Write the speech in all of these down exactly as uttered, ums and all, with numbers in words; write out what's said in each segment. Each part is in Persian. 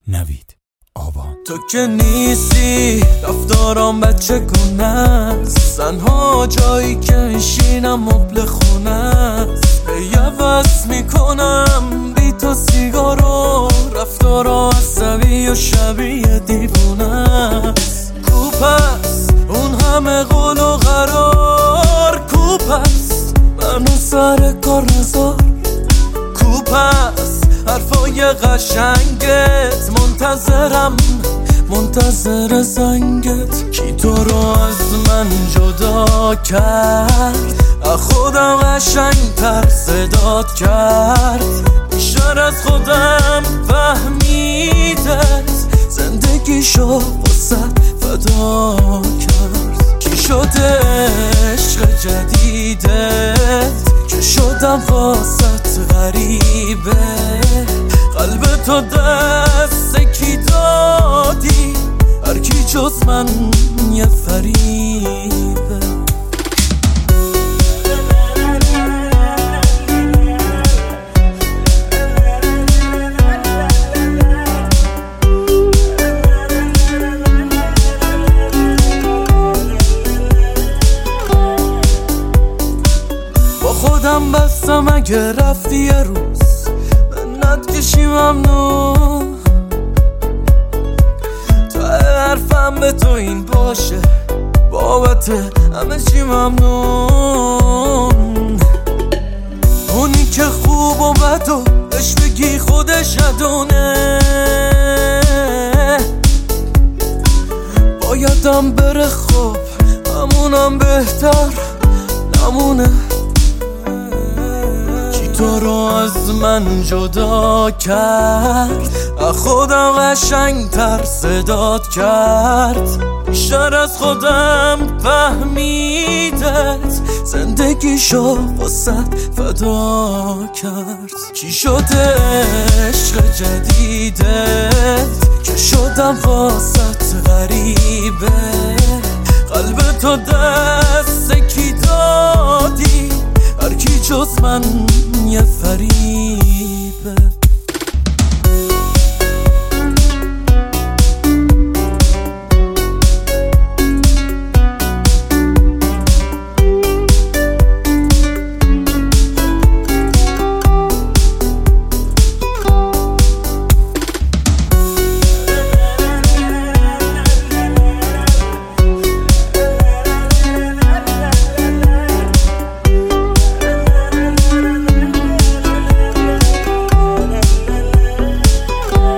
نوید آبان. تو که نیستی رفتارام بچه گونه است، تنها جایی که میشینم مبل خونه است. هی عوض میکنم بی تو سیگارو، رفتارا عصبی و شبیه دیوونه است. کوپست اون همه قول و قرار، کوپست منو سر کار نزار، کوپست حرفای قشنگت، منتظرم منتظر زنگت. کی تو رو از من جدا کرد، خودم قشنگتر صدات کرد. بیشتر از خودم فهمیدت، زندگیشو واسه فدا کرد. کی شده عشق جدیدت که شدم واسه غریبه، قلب تو دست کی دادی، هر کی جز من یه فریبه. با خودم بستم اگه رفتی یه روز منت کشی ممنون، تا حرفم به تو این باشه بابت همه چی ممنون. اونی که خوب و بد و بهش بگی خودش ندونه، بایدم بره خب همونم بهتر نمونه. تو رو از من جدا کرد، خودم قشنگتر صدات کرد. بیشتر از خودم فهمیدت، زندگیشو واسه فدا کرد. چی شده عشق جدیدت که شدم واسه غریبه، قلب تو دست کی دادی، هر کی جز من یه فریبه.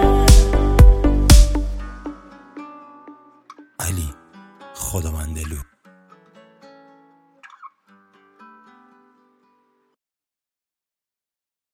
علی خداوندلو.